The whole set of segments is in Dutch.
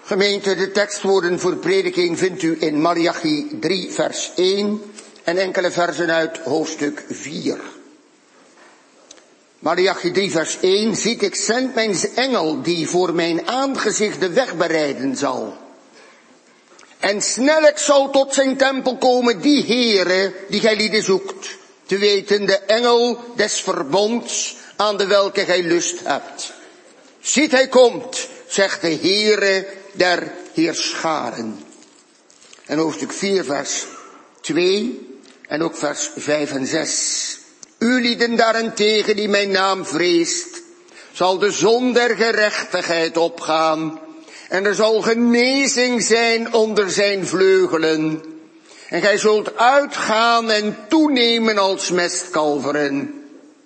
Gemeente, de tekstwoorden voor prediking vindt u in Maleachi 3 vers 1 en enkele versen uit hoofdstuk 4. Maleachi 3 vers 1, ziet, ik zend mijn engel die voor mijn aangezicht de weg bereiden zal. En snellijk zal tot zijn tempel komen die Heere die gij lieden zoekt, te weten de engel des verbonds aan de welke gij lust hebt. Ziet, hij komt, zegt de Heere der heerscharen. En hoofdstuk 4 vers 2 en ook vers 5 en 6. U lieden daarentegen die mijn naam vreest, zal de zon der gerechtigheid opgaan en er zal genezing zijn onder zijn vleugelen. En gij zult uitgaan en toenemen als mestkalveren.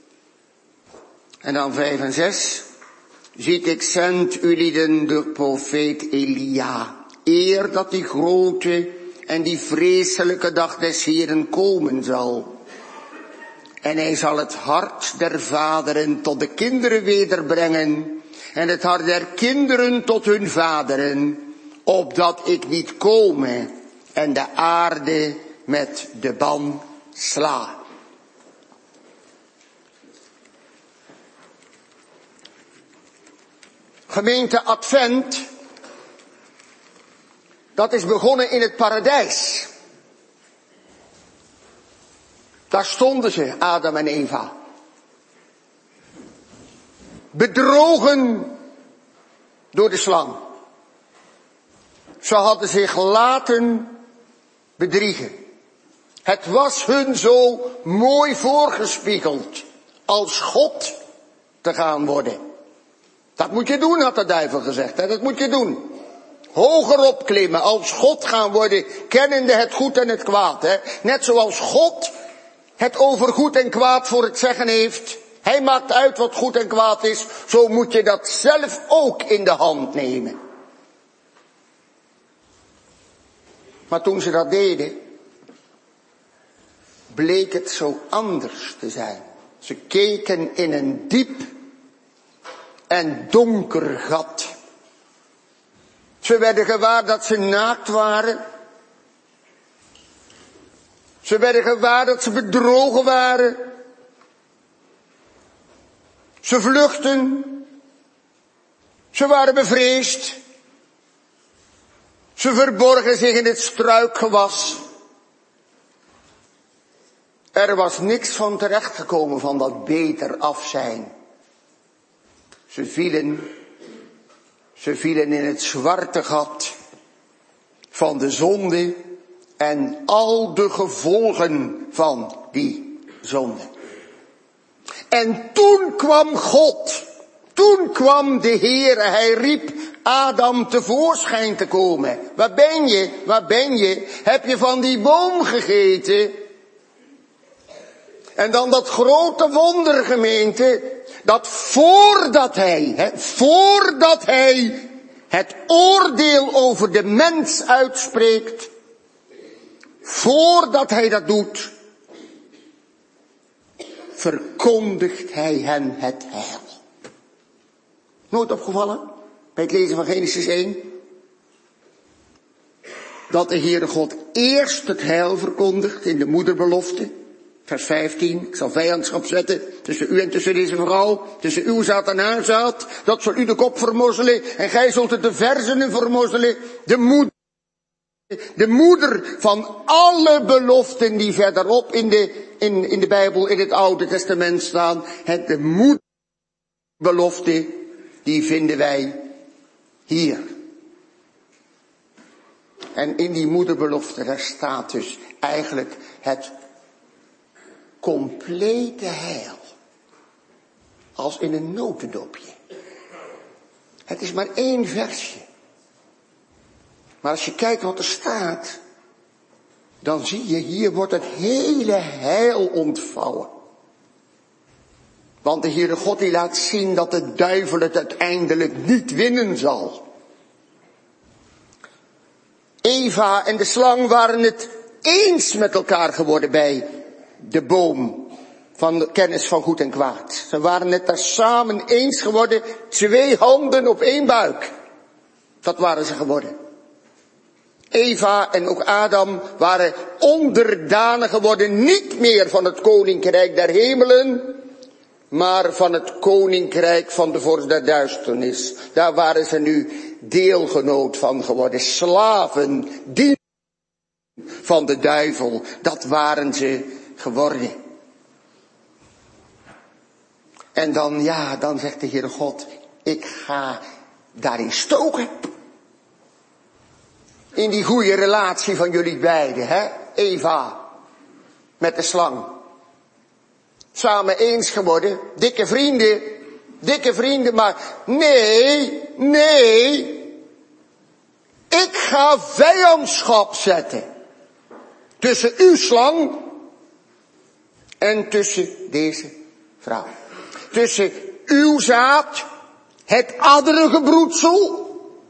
En dan 5 en 6. Ziet, ik zend u lieden de profeet Elia, eer dat die grote en die vreselijke dag des Heeren komen zal. En hij zal het hart der vaderen tot de kinderen wederbrengen, en het hart der kinderen tot hun vaderen, opdat ik niet kome en de aarde met de ban sla. Gemeente, Advent, dat is begonnen in het paradijs. Daar stonden ze, Adam en Eva. Bedrogen door de slang. Ze hadden zich laten bedriegen. Het was hun zo mooi voorgespiegeld als God te gaan worden. Dat moet je doen, had de duivel gezegd. Hè? Dat moet je doen. Hoger opklimmen, als God gaan worden, kennende het goed en het kwaad. Hè? Net zoals God het over goed en kwaad voor het zeggen heeft. Hij maakt uit wat goed en kwaad is. Zo moet je dat zelf ook in de hand nemen. Maar toen ze dat deden, bleek het zo anders te zijn. Ze keken in een diep en donker gat. Ze werden gewaar dat ze naakt waren. Ze werden gewaar dat ze bedrogen waren. Ze vluchtten. Ze waren bevreesd. Ze verborgen zich in het struikgewas. Er was niks van terechtgekomen van dat beter af zijn. Ze vielen in het zwarte gat van de zonde en al de gevolgen van die zonde. En toen kwam God, toen kwam de Heere, hij riep Adam tevoorschijn te komen. Waar ben je? Waar ben je? Heb je van die boom gegeten? En dan dat grote wonder, gemeente, dat voordat hij het oordeel over de mens uitspreekt, voordat hij dat doet, verkondigt hij hen het heil. Nooit opgevallen bij het lezen van Genesis 1? Dat de Heere God eerst het heil verkondigt in de moederbelofte. Vers 15, ik zal vijandschap zetten tussen u en tussen deze vrouw, tussen uw zaad en haar zaad. Dat zal u de kop vermorzelen en gij zult het de verzenen vermorzelen. De moeder van alle beloften die verderop in de Bijbel, in het Oude Testament staan. De moederbelofte, die vinden wij hier. En in die moederbelofte, daar staat dus eigenlijk het complete heil. Als in een notendopje. Het is maar 1 versje. Maar als je kijkt wat er staat, dan zie je, hier wordt het hele heil ontvouwen. Want de Heere God die laat zien dat de duivel het uiteindelijk niet winnen zal. Eva en de slang waren het eens met elkaar geworden bij de boom van de kennis van goed en kwaad. Ze waren het daar samen eens geworden, 2 handen op 1 buik. Dat waren ze geworden. Eva en ook Adam waren onderdanen geworden, niet meer van het koninkrijk der hemelen, maar van het koninkrijk van de vorst der duisternis. Daar waren ze nu deelgenoot van geworden, slaven, diensten van de duivel. Dat waren ze geworden. En dan zegt de Heere God, ik ga daarin stoken. In die goede relatie van jullie beiden, hè? Eva met de slang. Samen eens geworden, dikke vrienden, maar nee. Ik ga vijandschap zetten. Tussen uw slang en tussen deze vrouw. Tussen uw zaad, het adderige broedsel.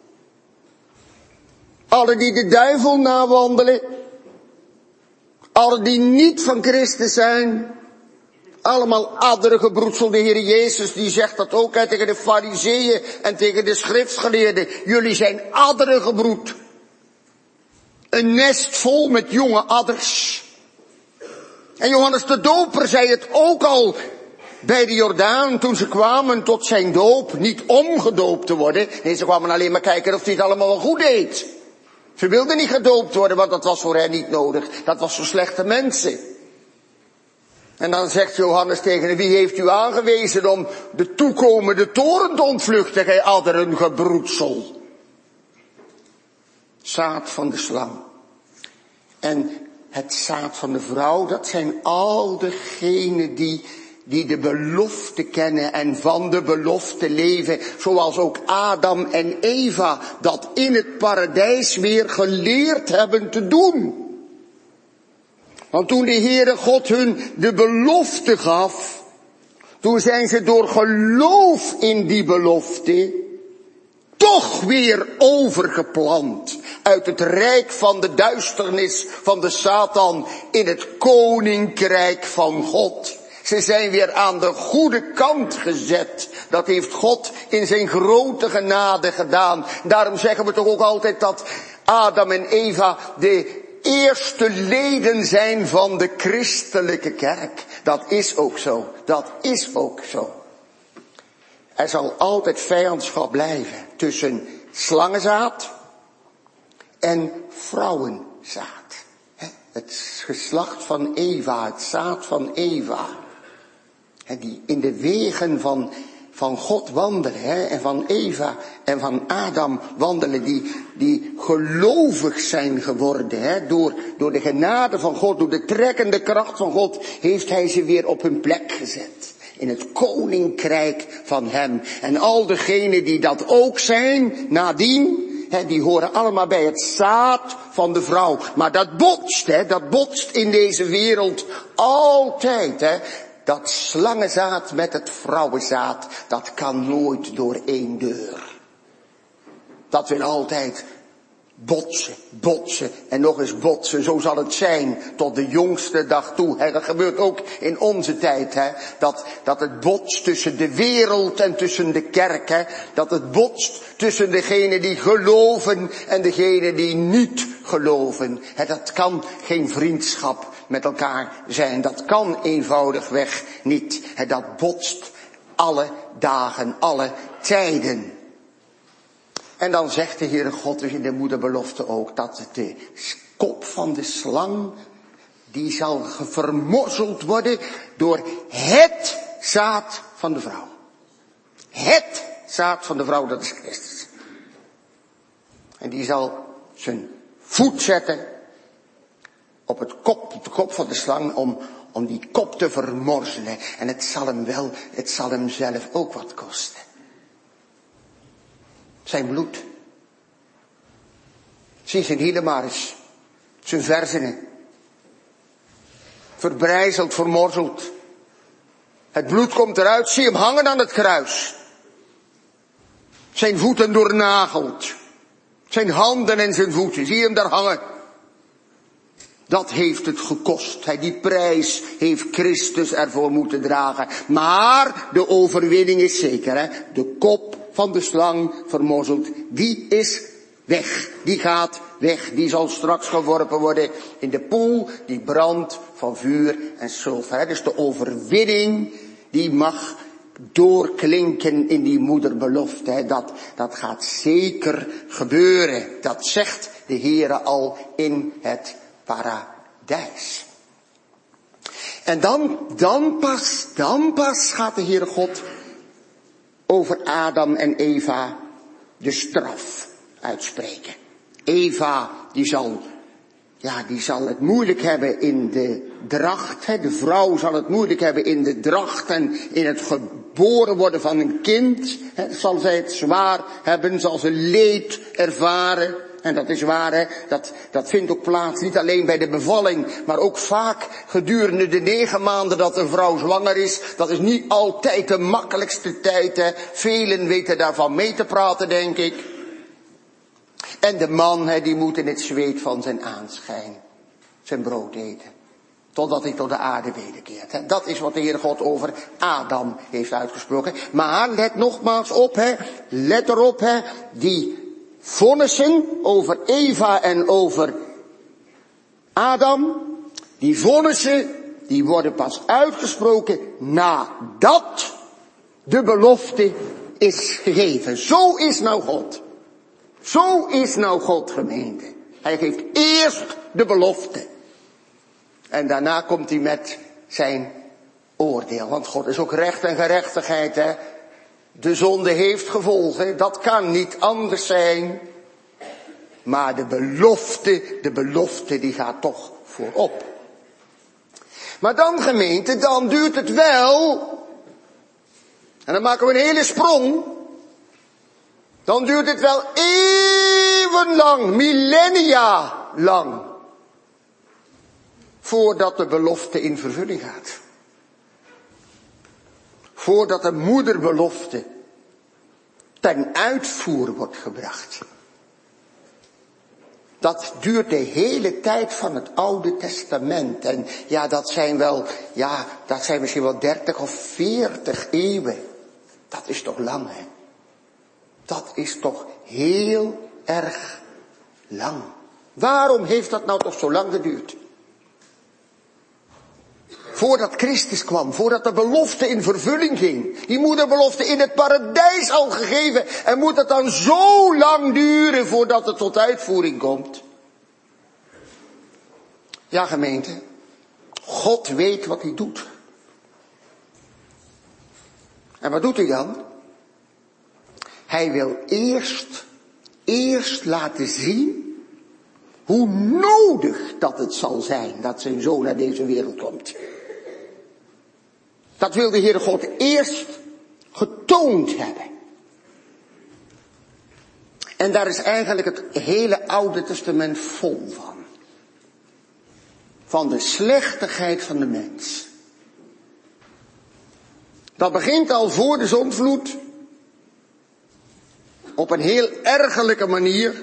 Alle die de duivel nawandelen. Alle die niet van Christus zijn. Allemaal adderige broedsel. De Heer Jezus die zegt dat ook tegen de fariseeën en tegen de schriftgeleerden. Jullie zijn adderige broed. Een nest vol met jonge adders. En Johannes de Doper zei het ook al bij de Jordaan toen ze kwamen tot zijn doop. Niet om gedoopt te worden. Nee, ze kwamen alleen maar kijken of hij het allemaal wel goed deed. Ze wilden niet gedoopt worden, want dat was voor hen niet nodig. Dat was voor slechte mensen. En dan zegt Johannes tegen hen, wie heeft u aangewezen om de toekomende toren te ontvluchten, gij adderige broedsel? Zaad van de slang. En het zaad van de vrouw, dat zijn al degenen die de belofte kennen en van de belofte leven, zoals ook Adam en Eva dat in het paradijs weer geleerd hebben te doen. Want toen de Heere God hun de belofte gaf, toen zijn ze door geloof in die belofte toch weer overgeplant uit het rijk van de duisternis van de Satan in het koninkrijk van God. Ze zijn weer aan de goede kant gezet. Dat heeft God in zijn grote genade gedaan. Daarom zeggen we toch ook altijd dat Adam en Eva de eerste leden zijn van de christelijke kerk. Dat is ook zo. Dat is ook zo. Er zal altijd vijandschap blijven tussen slangenzaad en vrouwenzaad. Het geslacht van Eva, het zaad van Eva. Die in de wegen van God wandelen, en van Eva en van Adam wandelen, die gelovig zijn geworden, door de genade van God, door de trekkende kracht van God, heeft hij ze weer op hun plek gezet. In het koninkrijk van hem. En al degenen die dat ook zijn, nadien, die horen allemaal bij het zaad van de vrouw. Maar dat botst in deze wereld altijd, Dat slangenzaad met het vrouwenzaad, dat kan nooit door één deur. Dat wil altijd botsen en nog eens botsen. Zo zal het zijn tot de jongste dag toe. Dat gebeurt ook in onze tijd. Dat het botst tussen de wereld en tussen de kerk. Dat het botst tussen degenen die geloven en degenen die niet geloven. Dat kan geen vriendschap met elkaar zijn. Dat kan eenvoudigweg niet. Dat botst alle dagen, alle tijden. En dan zegt de Heere God dus in de moederbelofte ook dat de kop van de slang, die zal vermorzeld worden door het zaad van de vrouw. Het zaad van de vrouw, dat is Christus. En die zal zijn voet zetten op de kop van de slang om die kop te vermorzelen. En het zal hem zelf ook wat kosten. Zijn bloed. Zie zijn hielen maar eens. Zijn verzenen. Verbrijzeld, vermorzeld. Het bloed komt eruit. Zie hem hangen aan het kruis. Zijn voeten doornageld. Zijn handen en zijn voeten. Zie hem daar hangen. Dat heeft het gekost. Die prijs heeft Christus ervoor moeten dragen. Maar de overwinning is zeker. De kop van de slang vermorzeld, die is weg. Die gaat weg. Die zal straks geworpen worden in de poel die brandt van vuur en sulfer. Dus de overwinning die mag doorklinken in die moederbelofte. Dat gaat zeker gebeuren. Dat zegt de Heere al in het paradijs. En dan pas gaat de Heere God over Adam en Eva de straf uitspreken. Eva, die zal het moeilijk hebben in de dracht. De vrouw zal het moeilijk hebben in de dracht en in het geboren worden van een kind. Zal zij het zwaar hebben, zal ze leed ervaren. En dat is waar, dat vindt ook plaats, niet alleen bij de bevalling, maar ook vaak gedurende de 9 maanden dat een vrouw zwanger is. Dat is niet altijd de makkelijkste tijd. Velen weten daarvan mee te praten, denk ik. En de man, die moet in het zweet van zijn aanschijn zijn brood eten. Totdat hij tot de aarde wederkeert. Dat is wat de Heere God over Adam heeft uitgesproken. Maar let nogmaals op, let erop, die vonnissen over Eva en over Adam, die vonnissen, die worden pas uitgesproken nadat de belofte is gegeven. Zo is nou God. Zo is nou God, gemeente. Hij geeft eerst de belofte. En daarna komt hij met zijn oordeel. Want God is ook recht en gerechtigheid, De zonde heeft gevolgen. Dat kan niet anders zijn. Maar de belofte die gaat toch voorop. Maar dan, gemeente, dan duurt het wel. En dan maken we een hele sprong. Dan duurt het wel eeuwenlang, millennia lang, voordat de belofte in vervulling gaat. Voordat de moederbelofte ten uitvoer wordt gebracht. Dat duurt de hele tijd van het Oude Testament. En dat zijn misschien wel 30 of 40 eeuwen. Dat is toch lang, hè? Dat is toch heel erg lang. Waarom heeft dat nou toch zo lang geduurd? Voordat Christus kwam, voordat de belofte in vervulling ging. Die moederbelofte in het paradijs al gegeven. En moet het dan zo lang duren voordat het tot uitvoering komt? Ja, gemeente. God weet wat hij doet. En wat doet hij dan? Hij wil eerst laten zien hoe nodig dat het zal zijn dat zijn zoon naar deze wereld komt. Dat wil de Heere God eerst getoond hebben. En daar is eigenlijk het hele Oude Testament vol van. Van de slechtigheid van de mens. Dat begint al voor de zondvloed. Op een heel ergerlijke manier.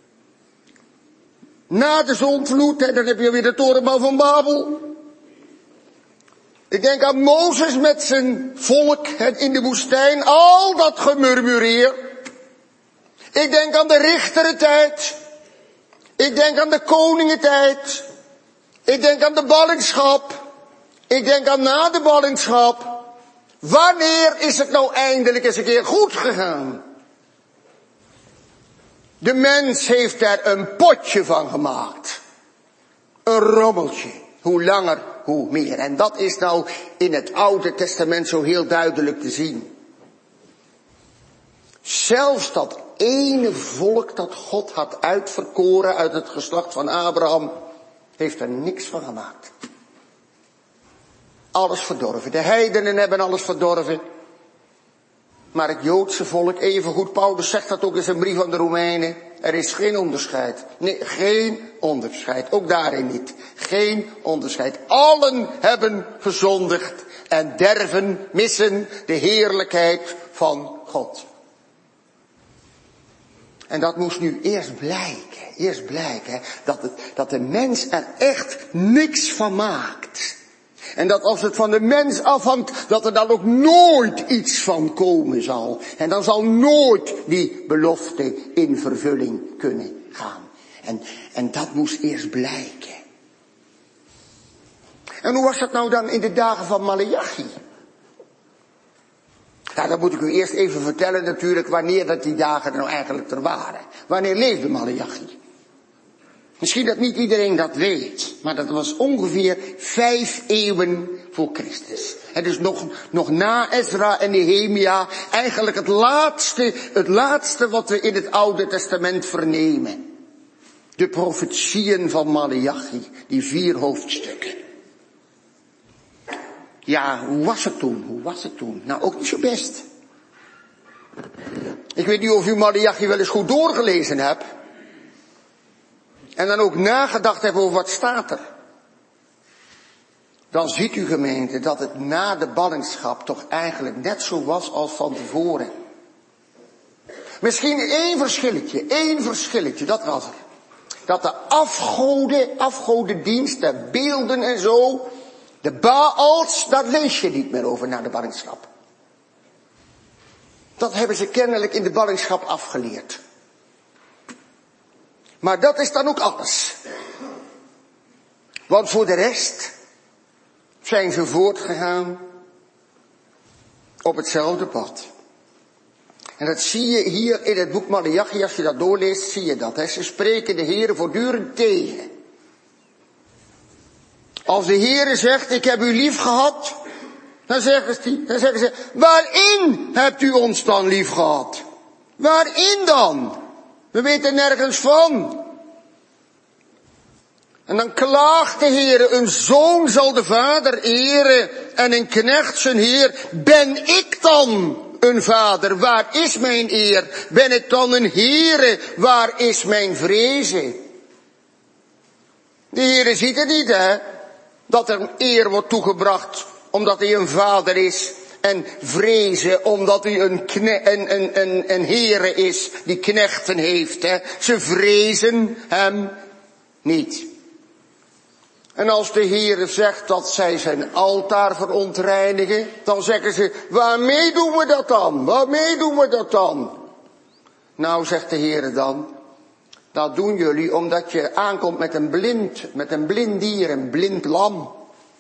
Na de zondvloed, dan heb je weer de torenbouw van Babel. Ik denk aan Mozes met zijn volk in de woestijn. Al dat gemurmureer. Ik denk aan de richterentijd. Ik denk aan de koningentijd. Ik denk aan de ballingschap. Ik denk aan na de ballingschap. Wanneer is het nou eindelijk eens een keer goed gegaan? De mens heeft er een potje van gemaakt. Een rommeltje. Hoe langer, hoe meer. En dat is nou in het Oude Testament zo heel duidelijk te zien. Zelfs dat ene volk dat God had uitverkoren uit het geslacht van Abraham, heeft er niks van gemaakt. Alles verdorven. De heidenen hebben alles verdorven. Maar het Joodse volk, evengoed, Paulus zegt dat ook in zijn brief aan de Romeinen, er is geen onderscheid. Nee, geen onderscheid. Ook daarin niet. Geen onderscheid. Allen hebben gezondigd en missen de heerlijkheid van God. En dat moest nu eerst blijken, dat de mens er echt niks van maakt. En dat als het van de mens afhangt, dat er dan ook nooit iets van komen zal. En dan zal nooit die belofte in vervulling kunnen gaan. En dat moest eerst blijken. En hoe was dat nou dan in de dagen van Maleachi? Nou, dan moet ik u eerst even vertellen natuurlijk wanneer dat die dagen nou eigenlijk er waren. Wanneer leefde Maleachi? Misschien dat niet iedereen dat weet, maar dat was ongeveer 5 eeuwen voor Christus. Het is nog na Ezra en Nehemia eigenlijk het laatste wat we in het Oude Testament vernemen. De profetieën van Maleachi, die 4 hoofdstukken. Ja, hoe was het toen? Nou, ook niet zo best. Ik weet niet of u Maleachi wel eens goed doorgelezen hebt. En dan ook nagedacht hebt over wat staat er. Dan ziet u, gemeente, dat het na de ballingschap toch eigenlijk net zo was als van tevoren. Misschien één verschilletje, dat was er. Dat de afgodendienst, de beelden en zo, de Baals, dat lees je niet meer over na de ballingschap. Dat hebben ze kennelijk in de ballingschap afgeleerd. Maar dat is dan ook alles. Want voor de rest zijn ze voortgegaan op hetzelfde pad. En dat zie je hier in het boek Maleachi, als je dat doorleest, zie je dat. Hè? Ze spreken de Heere voortdurend tegen. Als de Heere zegt, ik heb u lief gehad, dan zeggen ze, waarin hebt u ons dan lief gehad? Waarin dan? We weten nergens van. En dan klaagt de Heere, een zoon zal de vader eren en een knecht zijn heer. Ben ik dan een vader? Waar is mijn eer? Ben ik dan een Heere? Waar is mijn vrezen? De Heere ziet het niet, hè? Dat er een eer wordt toegebracht omdat hij een vader is. En vrezen omdat hij een Heere is die knechten heeft. Hè. Ze vrezen hem niet. En als de Heere zegt dat zij zijn altaar verontreinigen, dan zeggen ze, waarmee doen we dat dan? Waarmee doen we dat dan? Nou, zegt de Heere dan, dat doen jullie omdat je aankomt met een blind dier, een blind lam.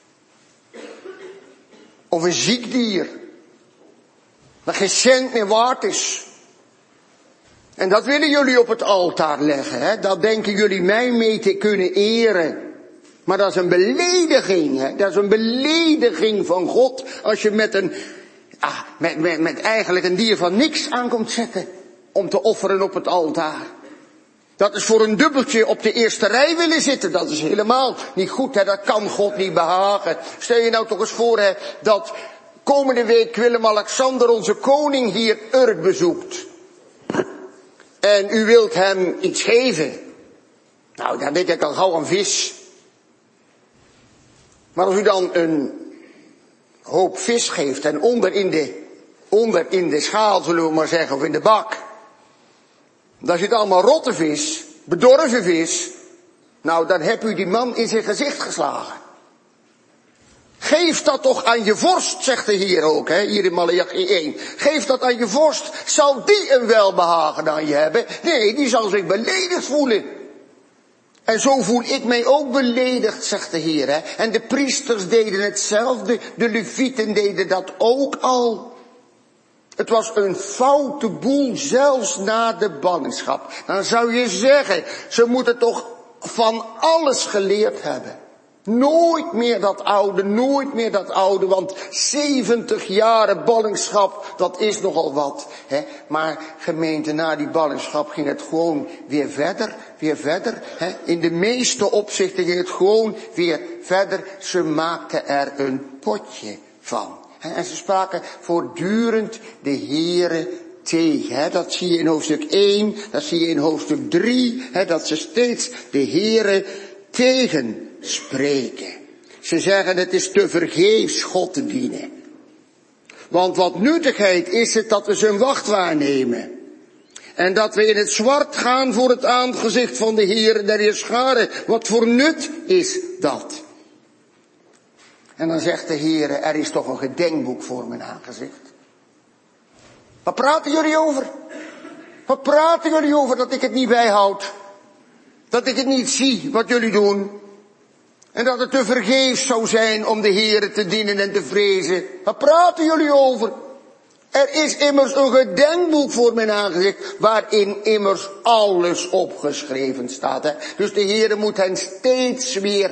Of een ziek dier. Dat geen cent meer waard is. En dat willen jullie op het altaar leggen. Hè? Dat denken jullie mij mee te kunnen eren. Maar dat is een belediging. Hè? Dat is een belediging van God. Als je met eigenlijk een dier van niks aankomt zetten. Om te offeren op het altaar. Dat is voor een dubbeltje op de eerste rij willen zitten. Dat is helemaal niet goed. Hè? Dat kan God niet behagen. Stel je nou toch eens voor, hè, dat komende week Willem-Alexander, onze koning, hier Urk bezoekt. En u wilt hem iets geven. Nou, dan denk ik al gauw aan vis. Maar als u dan een hoop vis geeft en onder in de schaal, zullen we maar zeggen, of in de bak, daar zit allemaal rotte vis, bedorven vis. Nou, dan heb u die man in zijn gezicht geslagen. Geef dat toch aan je vorst, zegt de Heer ook, hè, hier in Maleachi 1. Geef dat aan je vorst, zal die een welbehagen aan je hebben? Nee, die zal zich beledigd voelen. En zo voel ik mij ook beledigd, zegt de Heer. Hè. En de priesters deden hetzelfde, de levieten deden dat ook al. Het was een foute boel, zelfs na de ballingschap. Dan zou je zeggen, ze moeten toch van alles geleerd hebben. Nooit meer dat oude, want 70 jaren ballingschap, dat is nogal wat. Hè? Maar gemeente, na die ballingschap ging het gewoon weer verder. Hè? In de meeste opzichten ging het gewoon weer verder. Ze maakten er een potje van. En ze spraken voortdurend de Heere tegen. Hè? Dat zie je in hoofdstuk 1, dat zie je in hoofdstuk 3, hè? Dat ze steeds de Heere tegenspreken. Ze zeggen het is te vergeefs God te dienen. Want wat nuttigheid is het dat we zijn wacht waarnemen. En dat we in het zwart gaan voor het aangezicht van de Heere der Heerscharen. Wat voor nut is dat? En dan zegt de Heer, er is toch een gedenkboek voor mijn aangezicht. Wat praten jullie over? Wat praten jullie over dat ik het niet bijhoud? Dat ik het niet zie wat jullie doen? En dat het te vergeefs zou zijn om de Heere te dienen en te vrezen. Wat praten jullie over? Er is immers een gedenkboek voor mijn aangezicht, waarin immers alles opgeschreven staat. Hè? Dus de Heere moet hen steeds weer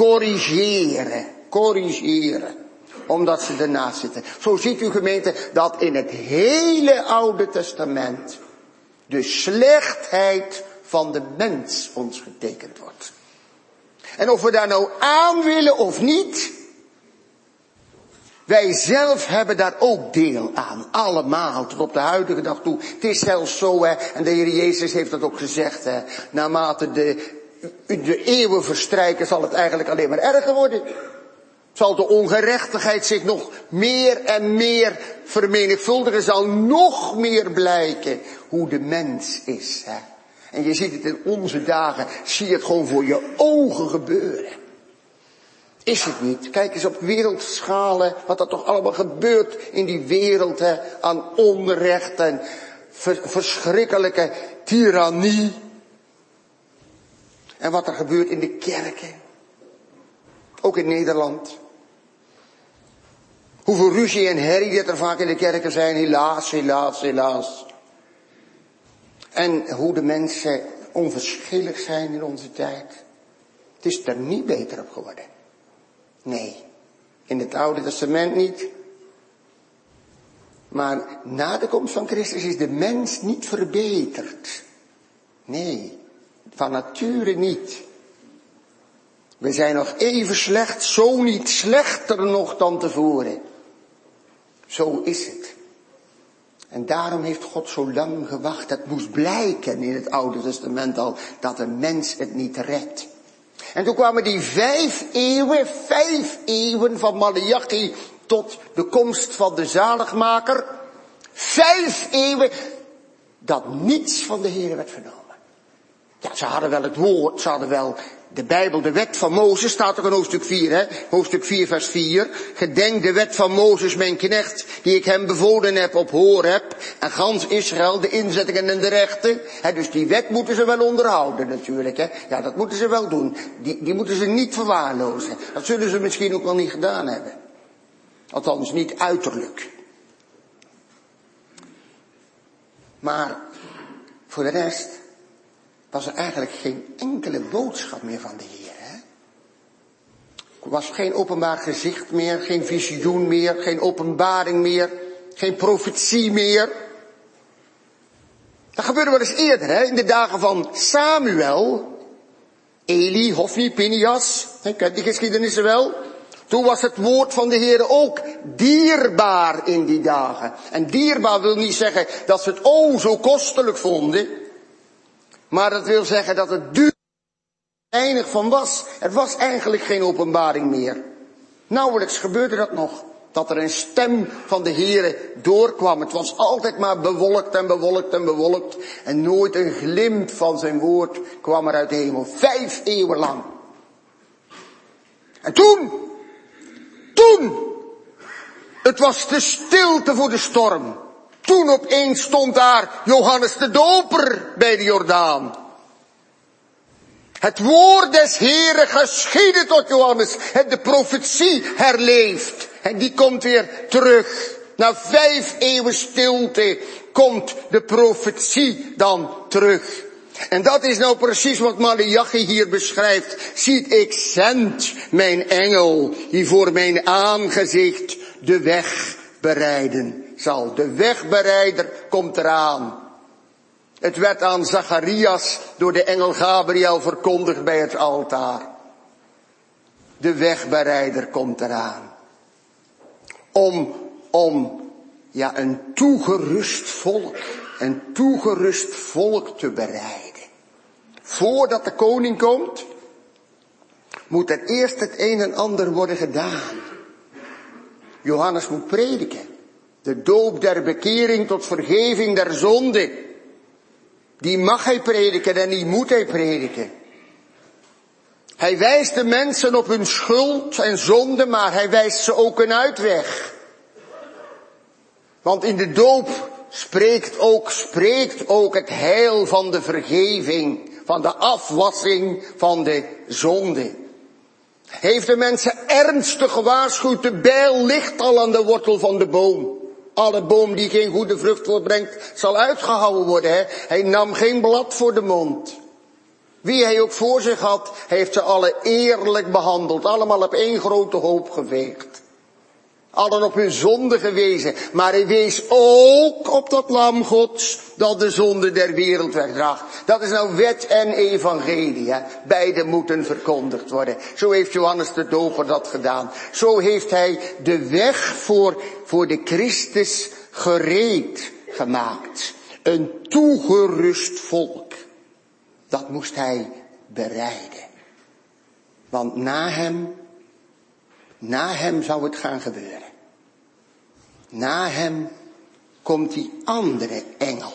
corrigeren. Omdat ze ernaast zitten. Zo ziet u gemeente dat in het hele Oude Testament de slechtheid van de mens ons getekend wordt. En of we daar nou aan willen of niet, wij zelf hebben daar ook deel aan. Allemaal, tot op de huidige dag toe. Het is zelfs zo, hè, en de Heer Jezus heeft dat ook gezegd, hè, naarmate de eeuwen verstrijken zal het eigenlijk alleen maar erger worden. Zal de ongerechtigheid zich nog meer en meer vermenigvuldigen, zal nog meer blijken hoe de mens is. Hè. En je ziet het in onze dagen, zie je het gewoon voor je ogen gebeuren. Is het niet? Kijk eens op wereldschalen, wat er toch allemaal gebeurt in die wereld, hè, aan onrecht en verschrikkelijke tirannie. En wat er gebeurt in de kerken. Ook in Nederland. Hoeveel ruzie en herrie dat er vaak in de kerken zijn, helaas. En hoe de mensen onverschillig zijn in onze tijd. Het is er niet beter op geworden. Nee, in het Oude Testament niet. Maar na de komst van Christus is de mens niet verbeterd. Nee, van nature niet. We zijn nog even slecht, zo niet slechter nog dan tevoren. Zo is het. En daarom heeft God zo lang gewacht. Het moest blijken in het Oude Testament al dat een mens het niet redt. En toen kwamen die 5 eeuwen van Maleachi tot de komst van de zaligmaker. 5 eeuwen dat niets van de Heer werd vernomen. Ja, ze hadden wel het woord, ze hadden wel de Bijbel, de wet van Mozes, staat ook in hoofdstuk 4, hè? Hoofdstuk 4 vers 4. Gedenk de wet van Mozes, mijn knecht, die ik hem bevolen heb op Horeb. En gans Israël, de inzettingen en de rechten. Hè, dus die wet moeten ze wel onderhouden natuurlijk, hè? Ja, dat moeten ze wel doen. Die moeten ze niet verwaarlozen. Dat zullen ze misschien ook wel niet gedaan hebben. Althans niet uiterlijk. Maar voor de rest was er eigenlijk geen enkele boodschap meer van de Heer. Hè? Er was geen openbaar gezicht meer, geen visioen meer, geen openbaring meer, geen profetie meer. Dat gebeurde wel eens eerder, hè? In de dagen van Samuel, Eli, Hofni, Pinias, kent die geschiedenissen wel? Toen was het woord van de Heer ook dierbaar in die dagen. En dierbaar wil niet zeggen dat ze het zo kostelijk vonden. Maar dat wil zeggen dat het duur weinig van was. Er was eigenlijk geen openbaring meer. Nauwelijks gebeurde dat nog. Dat er een stem van de Heere doorkwam. Het was altijd maar bewolkt en bewolkt en bewolkt. En nooit een glimp van zijn woord kwam er uit de hemel. 5 eeuwen lang. En toen, het was de stilte voor de storm. Toen opeens stond daar Johannes de Doper bij de Jordaan. Het woord des Heeren geschiedde tot Johannes. De profetie herleeft. En die komt weer terug. Na 5 eeuwen stilte komt de profetie dan terug. En dat is nou precies wat Maleachi hier beschrijft. Ziet, ik zend mijn engel die voor mijn aangezicht de weg bereiden zal. De wegbereider komt eraan. Het werd aan Zacharias door de engel Gabriel verkondigd bij het altaar. De wegbereider komt eraan. Om een toegerust volk te bereiden. Voordat de koning komt, moet er eerst het een en ander worden gedaan. Johannes moet prediken. De doop der bekering tot vergeving der zonde. Die mag hij prediken en die moet hij prediken. Hij wijst de mensen op hun schuld en zonde, maar hij wijst ze ook een uitweg. Want in de doop spreekt ook het heil van de vergeving, van de afwassing van de zonde. Heeft de mensen ernstig gewaarschuwd, de bijl ligt al aan de wortel van de boom. Alle boom die geen goede vrucht voortbrengt, zal uitgehouwen worden. Hè? Hij nam geen blad voor de mond. Wie hij ook voor zich had, heeft ze alle eerlijk behandeld. Allemaal op één grote hoop geveegd. Allen op hun zonde gewezen. Maar hij wees ook op dat lam Gods dat de zonde der wereld wegdraagt. Dat is nou wet en evangelie. Hè? Beide moeten verkondigd worden. Zo heeft Johannes de Doper dat gedaan. Zo heeft hij de weg voor de Christus gereed gemaakt. Een toegerust volk. Dat moest hij bereiden. Want na hem zou het gaan gebeuren. Na hem komt die andere engel.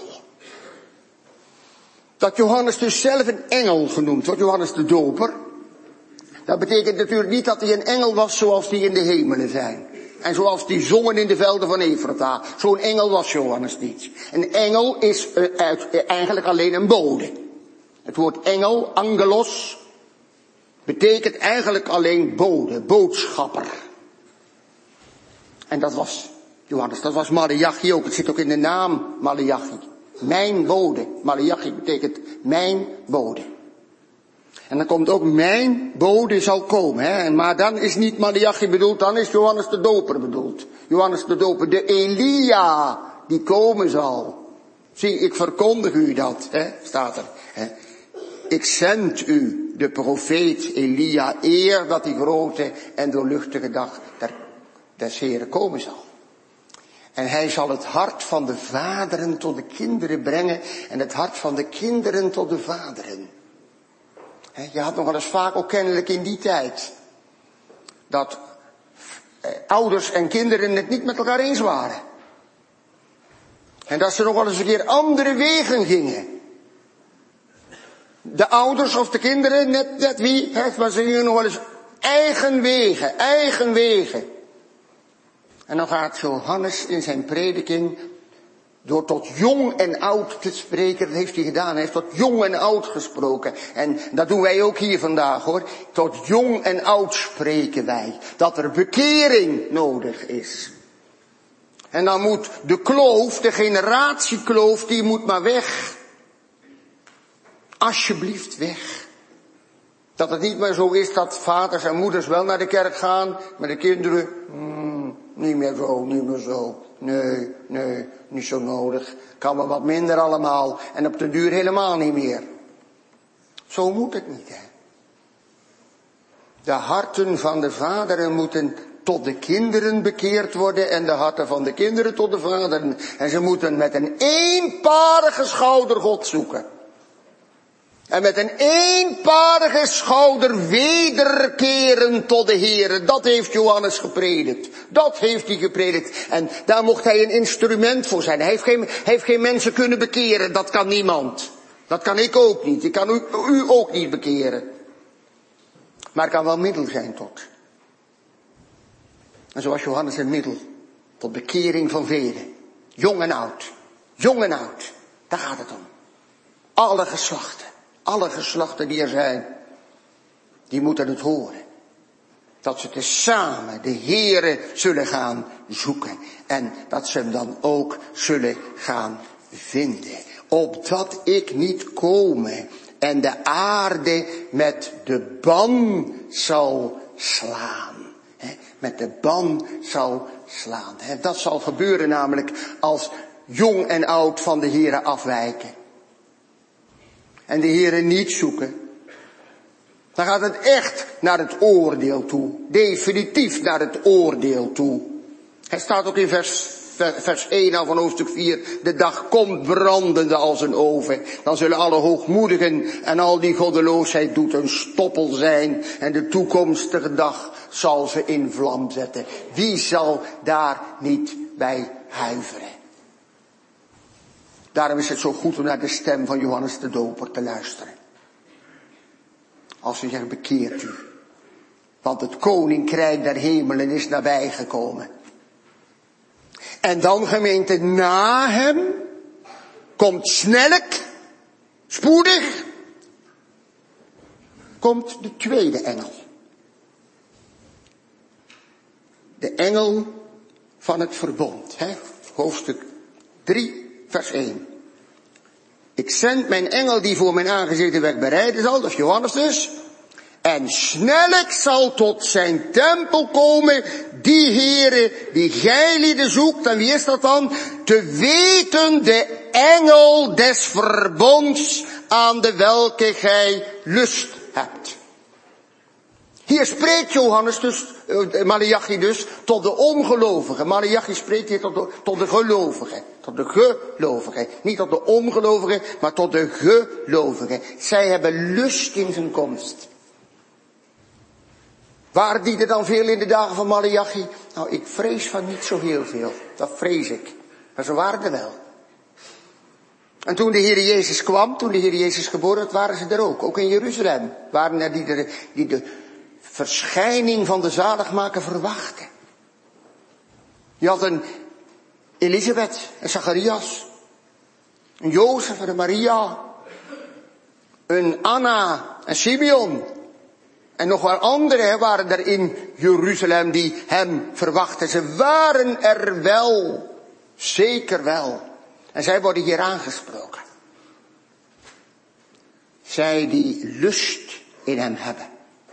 Dat Johannes dus zelf een engel genoemd wordt, Johannes de Doper. Dat betekent natuurlijk niet dat hij een engel was zoals die in de hemelen zijn. En zoals die zongen in de velden van Efrata. Zo'n engel was Johannes niet. Een engel is eigenlijk alleen een bode. Het woord engel, angelos, betekent eigenlijk alleen bode, boodschapper. En dat was Johannes, dat was Maleachi ook. Het zit ook in de naam Maleachi. Mijn bode. Maleachi betekent mijn bode. En dan komt ook mijn bode zal komen. Hè? Maar dan is niet Maleachi bedoeld, dan is Johannes de Doper bedoeld. Johannes de Doper, de Elia die komen zal. Zie, ik verkondig u dat, hè? Staat er. Hè? Ik zend u, de profeet Elia, eer dat die grote en doorluchtige dag des Heren komen zal. En hij zal het hart van de vaderen tot de kinderen brengen en het hart van de kinderen tot de vaderen. Je had nog wel eens vaak ook kennelijk in die tijd dat ouders en kinderen het niet met elkaar eens waren. En dat ze nog wel eens een keer andere wegen gingen. De ouders of de kinderen, net wie, maar ze gingen nog wel eens eigen wegen. En dan gaat Johannes in zijn prediking, door tot jong en oud te spreken, dat heeft hij gedaan. Hij heeft tot jong en oud gesproken. En dat doen wij ook hier vandaag hoor. Tot jong en oud spreken wij. Dat er bekering nodig is. En dan moet de kloof, de generatiekloof, die moet maar weg. Alsjeblieft weg. Dat het niet meer zo is dat vaders en moeders wel naar de kerk gaan, maar de kinderen, niet meer zo. Nee, niet zo nodig. Kan wel wat minder allemaal. En op de duur helemaal niet meer. Zo moet het niet, hè. De harten van de vaderen moeten tot de kinderen bekeerd worden en de harten van de kinderen tot de vaderen. En ze moeten met een eenparige schouder God zoeken. En met een eenparige schouder wederkeren tot de Heere. Dat heeft Johannes gepredikt. Dat heeft hij gepredikt. En daar mocht hij een instrument voor zijn. Hij heeft geen mensen kunnen bekeren. Dat kan niemand. Dat kan ik ook niet. Ik kan u ook niet bekeren. Maar het kan wel middel zijn tot. En zoals Johannes een middel tot bekering van velen. Jong en oud. Jong en oud. Daar gaat het om. Alle geslachten. Alle geslachten die er zijn, die moeten het horen. Dat ze tezamen de Heere zullen gaan zoeken. En dat ze hem dan ook zullen gaan vinden. Opdat ik niet komen en de aarde met de ban zal slaan. Met de ban zal slaan. Dat zal gebeuren namelijk als jong en oud van de Heere afwijken. En de Heere niet zoeken. Dan gaat het echt naar het oordeel toe. Definitief naar het oordeel toe. Het staat ook in vers 1 van hoofdstuk 4. De dag komt brandende als een oven. Dan zullen alle hoogmoedigen en al die goddeloosheid doet een stoppel zijn. En de toekomstige dag zal ze in vlam zetten. Wie zal daar niet bij huiveren? Daarom is het zo goed om naar de stem van Johannes de Doper te luisteren. als u zegt bekeert u. Want het koninkrijk der hemelen is nabijgekomen. En dan gemeente, na hem komt snellijk, spoedig, komt de tweede engel. De engel van het verbond. Hoofdstuk 3, vers 1. Ik zend mijn engel die voor mijn aangezicht de weg bereiden zal, dat is Johannes dus. En snellijk zal tot zijn tempel komen die Heere die gij lieden zoekt. En wie is dat dan? Te weten de engel des verbonds aan de welke gij lust hebt. Hier spreekt Johannes dus, Maleachi dus, tot de ongelovigen. Maleachi spreekt hier tot de gelovigen. Tot de gelovigen. Niet tot de ongelovigen, maar tot de gelovigen. Zij hebben lust in zijn komst. Waren die er dan veel in de dagen van Maleachi? Nou, ik vrees van niet zo heel veel. Dat vrees ik. Maar ze waren er wel. En toen de Heer Jezus kwam, toen de Heer Jezus geboren werd, waren ze er ook. Ook in Jeruzalem waren er die de verschijning van de zaligmaker verwachten. Je had een Elisabeth en Zacharias. Een Jozef en een Maria. Een Anna en Simeon. En nog wel anderen waren er in Jeruzalem die hem verwachten. Ze waren er wel. Zeker wel. En zij worden hier aangesproken. Zij die lust in hem hebben.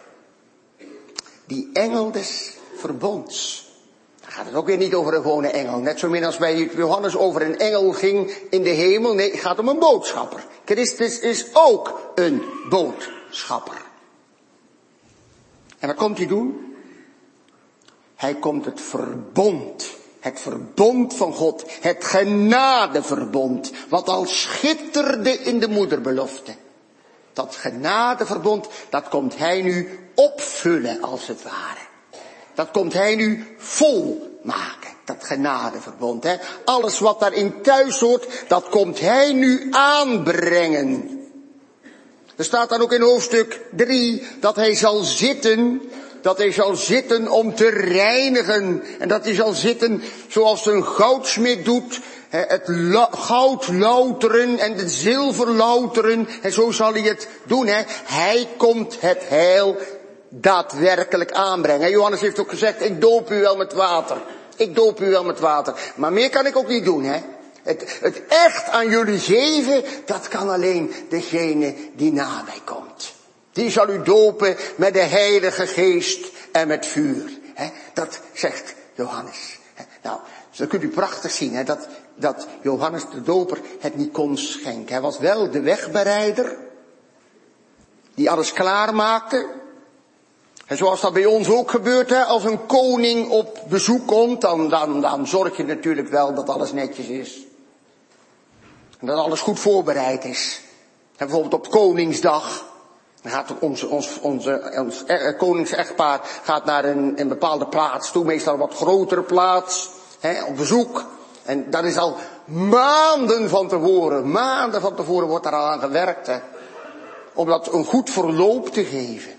Die engel des verbonds. Dan gaat het ook weer niet over een gewone engel. Net zo min als bij Johannes over een engel ging in de hemel. Nee, het gaat om een boodschapper. Christus is ook een boodschapper. En wat komt hij doen? Hij komt het verbond van God, het genadeverbond, wat al schitterde in de moederbelofte. Dat genadeverbond, dat komt hij nu opvullen als het ware. Dat komt hij nu volmaken, dat genadeverbond. Alles wat daarin thuis hoort, dat komt hij nu aanbrengen. Er staat dan ook in hoofdstuk 3 dat hij zal zitten om te reinigen. En dat hij zal zitten zoals een goudsmid doet, het goud louteren en het zilver louteren. En zo zal hij het doen. Hij komt het heil daadwerkelijk aanbrengen. Johannes heeft ook gezegd, ik doop u wel met water. Ik doop u wel met water. Maar meer kan ik ook niet doen. Het echt aan jullie geven, dat kan alleen degene die nabij komt. Die zal u dopen met de Heilige Geest en met vuur. Dat zegt Johannes. Nou, zo kunt u prachtig zien dat Johannes de Doper het niet kon schenken. Hij was wel de wegbereider, die alles klaarmaakte. En zoals dat bij ons ook gebeurt, als een koning op bezoek komt, dan zorg je natuurlijk wel dat alles netjes is. En dat alles goed voorbereid is. En bijvoorbeeld op Koningsdag, dan gaat ons koningsechtpaar gaat naar een bepaalde plaats toe, meestal een wat grotere plaats, op bezoek. En dat is al maanden van tevoren wordt daar al aan gewerkt, om dat een goed verloop te geven.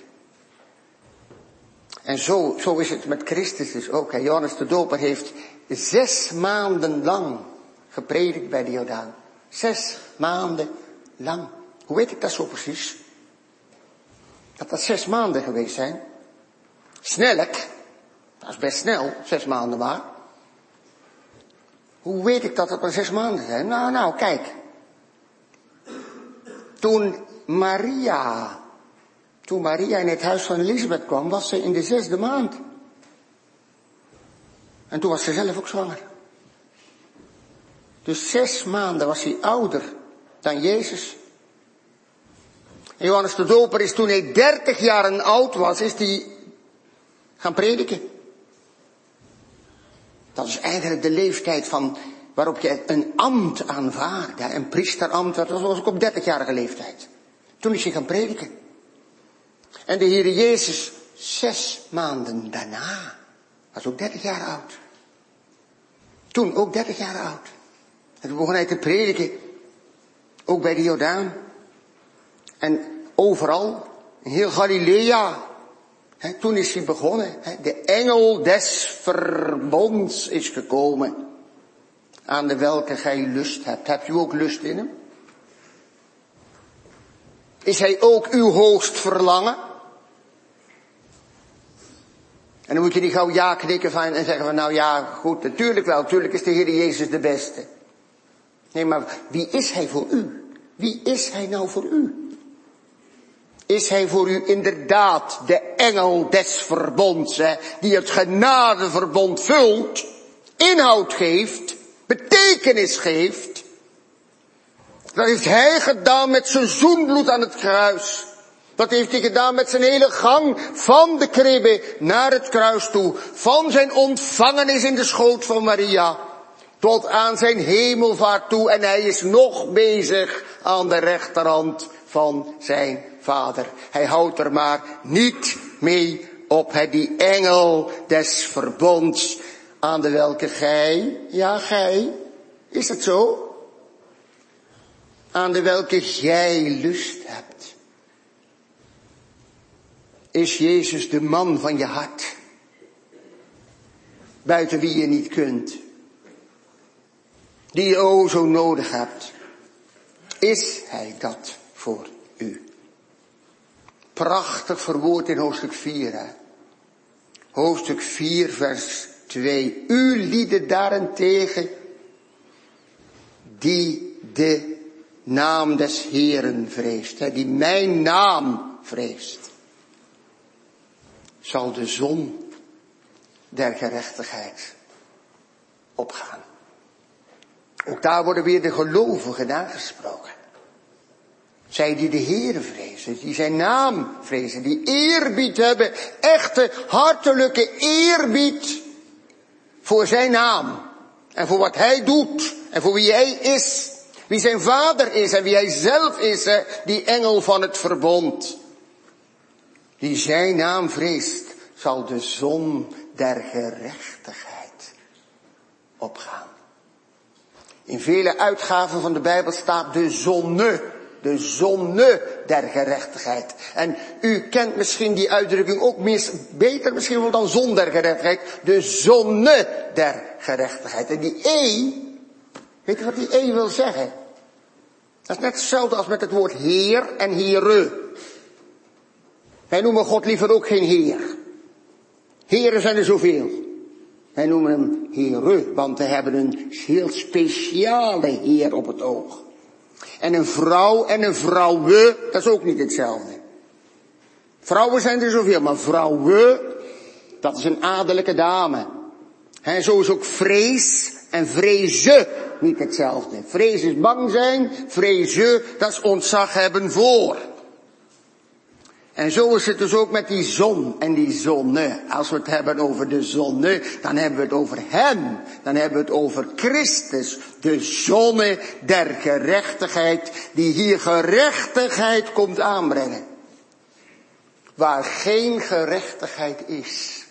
En zo is het met Christus dus ook. Johannes de Doper heeft 6 maanden lang gepredikt bij de Jordaan. 6 maanden lang. Hoe weet ik dat zo precies? Dat 6 maanden geweest zijn. Snellijk. Dat is best snel, 6 maanden maar. Hoe weet ik dat het maar 6 maanden zijn? Nou, kijk. Toen Maria in het huis van Elisabeth kwam, was ze in de 6e maand. En toen was ze zelf ook zwanger. Dus 6 maanden was hij ouder dan Jezus. En Johannes de Doper is toen hij 30 jaar oud was, is hij gaan prediken. Dat is eigenlijk de leeftijd waarop je een ambt aanvaardt. Een priesterambt, dat was ook op 30-jarige leeftijd. Toen is hij gaan prediken. En de Heer Jezus 6 maanden daarna was ook 30 jaar oud. Toen ook 30 jaar oud. En toen begon hij te prediken. Ook bij de Jordaan. En overal In heel Galilea. Toen is hij begonnen. De engel des verbonds is gekomen. Aan de welke gij lust hebt. Hebt u ook lust in hem? Is hij ook uw hoogst verlangen? En dan moet je niet gauw ja knikken van en zeggen van nou ja, goed, natuurlijk wel, natuurlijk is de Heer Jezus de beste. Nee, maar wie is hij voor u? Wie is hij nou voor u? Is hij voor u inderdaad de engel des verbonds, die het genadeverbond vult, inhoud geeft, betekenis geeft? Dat heeft hij gedaan met zijn zoenbloed aan het kruis. Dat heeft hij gedaan met zijn hele gang van de kribbe naar het kruis toe. Van zijn ontvangenis in de schoot van Maria tot aan zijn hemelvaart toe. En hij is nog bezig aan de rechterhand van zijn Vader. Hij houdt er maar niet mee op. Die engel des verbonds aan de welke gij, ja gij, is het zo? Aan de welke gij lust hebt. Is Jezus de man van je hart? Buiten wie je niet kunt. Die je o zo nodig hebt. Is hij dat voor u? Prachtig verwoord in hoofdstuk 4. Hè? Hoofdstuk 4 vers 2. U lieden daarentegen die de naam des Heeren vreest. Hè? Die mijn naam vreest. Zal de zon der gerechtigheid opgaan. Ook daar worden weer de gelovigen aangesproken. Zij die de Heere vrezen, die zijn naam vrezen, die eerbied hebben, echte hartelijke eerbied voor zijn naam. En voor wat hij doet en voor wie hij is. Wie zijn vader is en wie hij zelf is, die engel van het verbond. Die zijn naam vreest, zal de zon der gerechtigheid opgaan. In vele uitgaven van de Bijbel staat de zonne der gerechtigheid. En u kent misschien die uitdrukking ook beter misschien wel dan zon der gerechtigheid. De zonne der gerechtigheid. En die weet je wat die wil zeggen? Dat is net hetzelfde als met het woord Heer en Heere. Wij noemen God liever ook geen Heer. Heren zijn er zoveel. Wij noemen hem Heere, want we hebben een heel speciale Heer op het oog. En een vrouw en een vrouwe, dat is ook niet hetzelfde. Vrouwen zijn er zoveel, maar vrouwe, dat is een adellijke dame. En zo is ook vrees en vrezen niet hetzelfde. Vrees is bang zijn, vrezen, dat is ontzag hebben voor. En zo is het dus ook met die zon en die zonne. Als we het hebben over de zonne, dan hebben we het over hem. Dan hebben we het over Christus, de zonne der gerechtigheid, die hier gerechtigheid komt aanbrengen. Waar geen gerechtigheid is.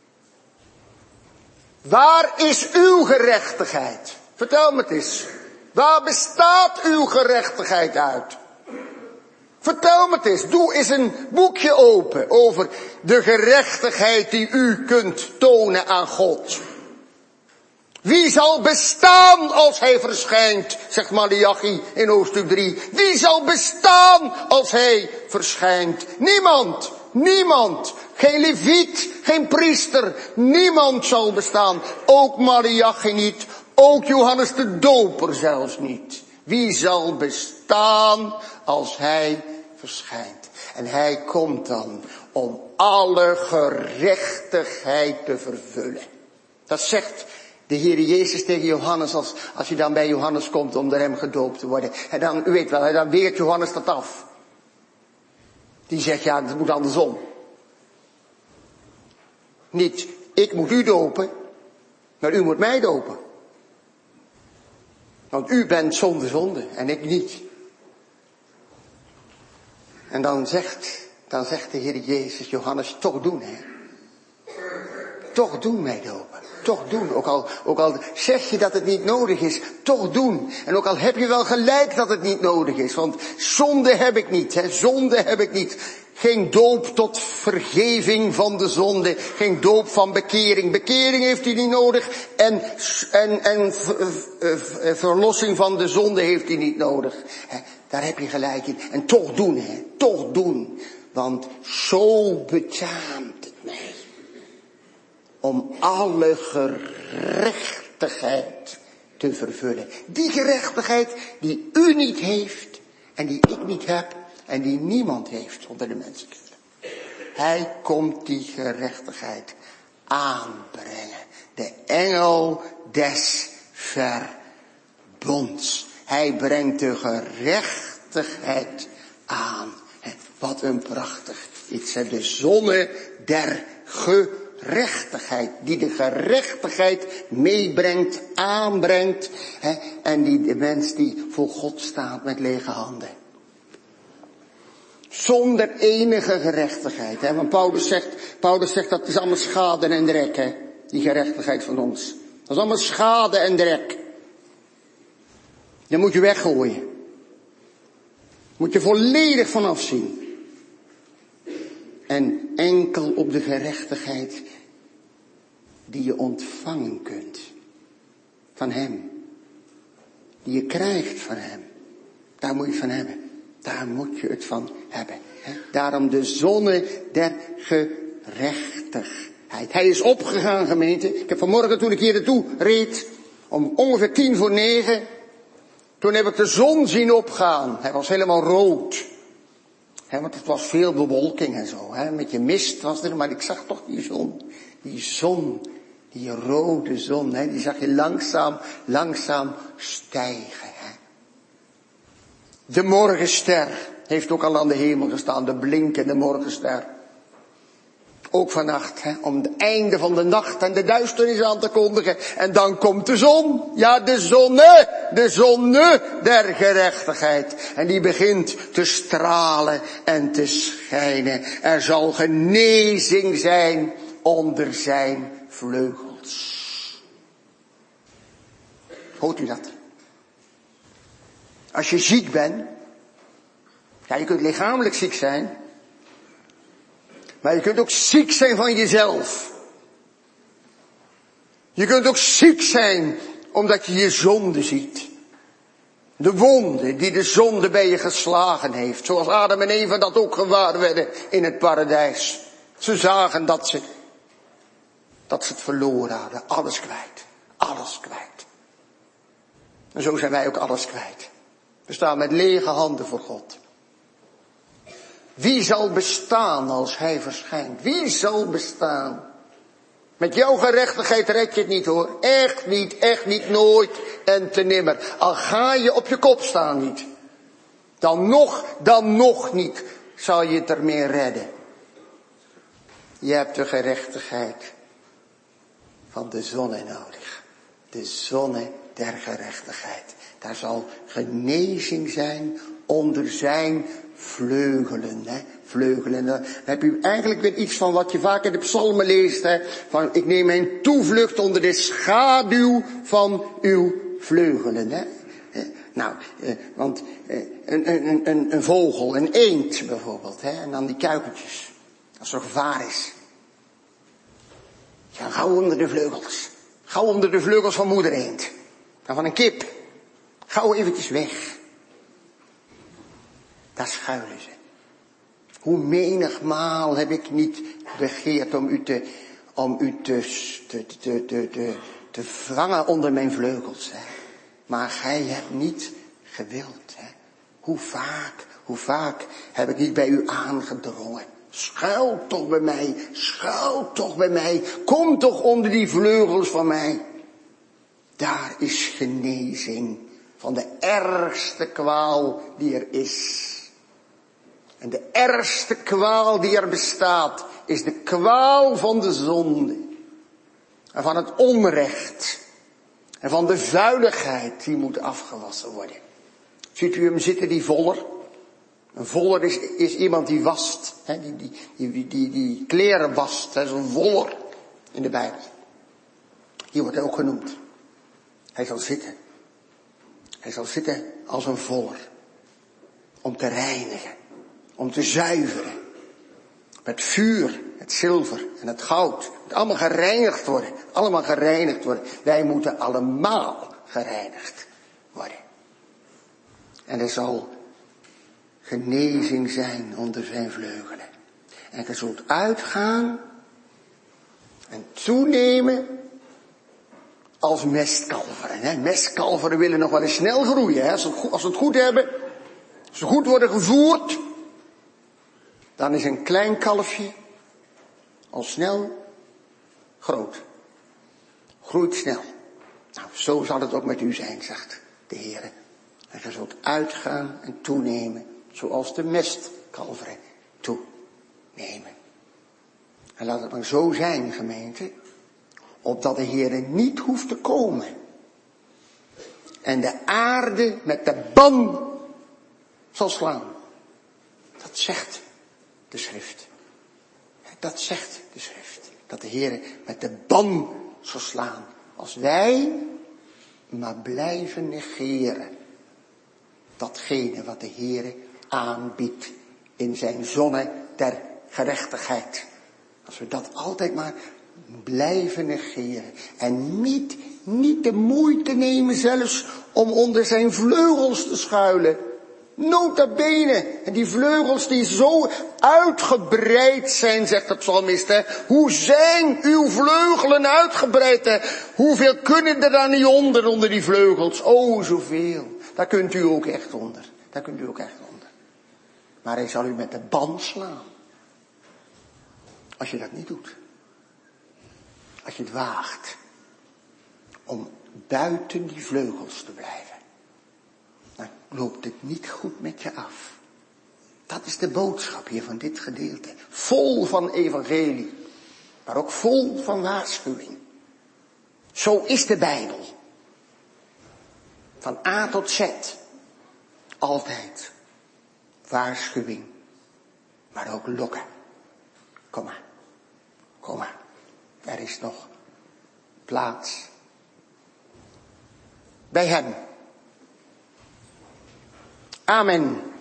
Waar is uw gerechtigheid? Vertel me het eens. Waar bestaat uw gerechtigheid uit? Vertel me het eens, doe eens een boekje open over de gerechtigheid die u kunt tonen aan God. Wie zal bestaan als hij verschijnt, zegt Maleachi in hoofdstuk 3. Wie zal bestaan als hij verschijnt? Niemand, niemand. Geen leviet, geen priester, niemand zal bestaan. Ook Maleachi niet, ook Johannes de Doper zelfs niet. Wie zal bestaan als hij verschijnt? En hij komt dan om alle gerechtigheid te vervullen. Dat zegt de Heer Jezus tegen Johannes als je dan bij Johannes komt om door hem gedoopt te worden. En dan, u weet wel, dan weert Johannes dat af. Die zegt, ja, het moet andersom. Niet, ik moet u dopen, maar u moet mij dopen. Want u bent zonder zonde en ik niet. En dan zegt de Heer Jezus, Johannes, toch doen, hè. Toch doen mij dopen. Toch doen. Ook al zeg je dat het niet nodig is, toch doen. En ook al heb je wel gelijk dat het niet nodig is. Want zonde heb ik niet, hè. Zonde heb ik niet. Geen doop tot vergeving van de zonde. Geen doop van bekering. Bekering heeft hij niet nodig. En verlossing van de zonde heeft hij niet nodig. Daar heb je gelijk in. En toch doen, toch doen. Want zo betaamt het mij. Om alle gerechtigheid te vervullen. Die gerechtigheid die u niet heeft. En die ik niet heb. En die niemand heeft onder de mensen. Hij komt die gerechtigheid aanbrengen. De engel des verbonds. Hij brengt de gerechtigheid aan. Wat een prachtig iets. De zonne der gerechtigheid. Die de gerechtigheid meebrengt, aanbrengt. En die de mens die voor God staat met lege handen. Zonder enige gerechtigheid. Want Paulus zegt dat is allemaal schade en drek. Die gerechtigheid van ons. Dat is allemaal schade en drek. Dat moet je weggooien. Moet je volledig van afzien. En enkel op de gerechtigheid die je ontvangen kunt. Van hem. Die je krijgt van hem. Daar moet je het van hebben. Daar moet je het van hebben. Daarom de zonne der gerechtigheid. Hij is opgegaan, gemeente. Ik heb vanmorgen toen ik hier naartoe reed, om ongeveer 9:10. Toen heb ik de zon zien opgaan. Hij was helemaal rood. Want het was veel bewolking en zo. Met je mist was er, maar ik zag toch die zon. Die zon, die rode zon, die zag je langzaam stijgen. De morgenster heeft ook al aan de hemel gestaan, de blinkende morgenster. Ook vannacht, om het einde van de nacht en de duisternis aan te kondigen. En dan komt de zon. Ja, de zonne der gerechtigheid. En die begint te stralen en te schijnen. Er zal genezing zijn onder zijn vleugels. Hoort u dat? Als je ziek bent, ja, je kunt lichamelijk ziek zijn, maar je kunt ook ziek zijn van jezelf. Je kunt ook ziek zijn omdat je je zonde ziet. De wonde die de zonde bij je geslagen heeft, zoals Adam en Eva dat ook gewaar werden in het paradijs. Ze zagen dat ze het verloren hadden, alles kwijt. En zo zijn wij ook alles kwijt. We staan met lege handen voor God. Wie zal bestaan als hij verschijnt? Wie zal bestaan? Met jouw gerechtigheid red je het niet hoor. Echt niet, nooit en te nimmer. Al ga je op je kop staan niet. Dan nog niet zal je het ermee redden. Je hebt de gerechtigheid van de zonne nodig. De zonne der gerechtigheid. Daar zal genezing zijn onder zijn vleugelen. Vleugelen. Dan heb u eigenlijk weer iets van wat je vaak in de psalmen leest. Van ik neem mijn toevlucht onder de schaduw van uw vleugelen. Want een vogel, een eend bijvoorbeeld. En dan die kuikentjes. Als er gevaar is. Ja, gauw onder de vleugels. Gauw onder de vleugels van moeder eend. En van een kip. Gauw eventjes weg. Daar schuilen ze. Hoe menigmaal heb ik niet begeerd om u te vangen onder mijn vleugels. Maar gij hebt niet gewild. Hoe vaak heb ik niet bij u aangedrongen. Schuil toch bij mij. Kom toch onder die vleugels van mij. Daar is genezing van de ergste kwaal die er is. En de ergste kwaal die er bestaat is de kwaal van de zonde. En van het onrecht. En van de vuiligheid die moet afgewassen worden. Ziet u hem zitten, die voller? Een voller is iemand die wast. Die kleren wast. Dat is een voller in de Bijbel. Hier wordt hij ook genoemd. Hij zal zitten. Hij zal zitten als een voller. Om te reinigen. Om te zuiveren. Het vuur, het zilver en het goud. Het moet allemaal gereinigd worden. Allemaal gereinigd worden. Wij moeten allemaal gereinigd worden. En er zal genezing zijn onder zijn vleugelen. En je zult uitgaan en toenemen als mestkalveren. Hè? Mestkalveren willen nog wel eens snel groeien. Hè? Als ze het goed hebben, als ze goed worden gevoerd, dan is een klein kalfje al snel groot. Groeit snel. Nou, zo zal het ook met u zijn, zegt de Heer. En je zult uitgaan en toenemen, zoals de mestkalveren toenemen. En laat het maar zo zijn, gemeente, opdat de Heer niet hoeft te komen en de aarde met de ban zal slaan. Dat zegt de schrift. Dat zegt de schrift. Dat de Heer met de ban zal slaan. Als wij maar blijven negeren datgene wat de Heer aanbiedt in zijn zonne der gerechtigheid. Als we dat altijd maar blijven negeren. En niet de moeite nemen zelfs om onder zijn vleugels te schuilen. Nota bene. En die vleugels die zo uitgebreid zijn, zegt de psalmist. Hè? Hoe zijn uw vleugelen uitgebreid? Hè? Hoeveel kunnen er dan niet onder die vleugels? Oh, zoveel. Daar kunt u ook echt onder. Daar kunt u ook echt onder. Maar hij zal u met de ban slaan. Als je dat niet doet. Als je het waagt om buiten die vleugels te blijven. Dan loopt het niet goed met je af. Dat is de boodschap hier van dit gedeelte. Vol van evangelie. Maar ook vol van waarschuwing. Zo is de Bijbel. Van A tot Z. Altijd. Waarschuwing. Maar ook lokken. Kom maar. Kom maar. Er is nog plaats. Bij hem. Amen.